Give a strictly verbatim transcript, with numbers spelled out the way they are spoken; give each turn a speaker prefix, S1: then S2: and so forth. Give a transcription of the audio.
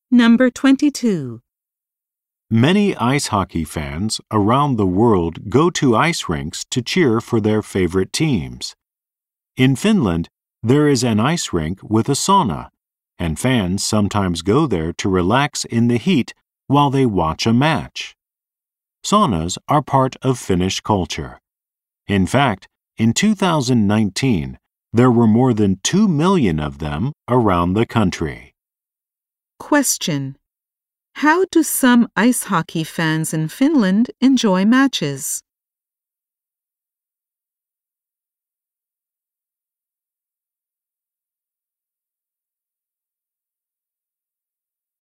S1: Number twenty-two.
S2: Many ice hockey fans around the world go to ice rinks to cheer for their favorite teams. In Finland, there is an ice rink with a sauna, and fans sometimes go there to relax in the heat while they watch a match. Saunas are part of Finnish culture. In fact, in two thousand nineteen, there were more than two million of them around the country.
S1: Question. How do some ice hockey fans in Finland enjoy matches?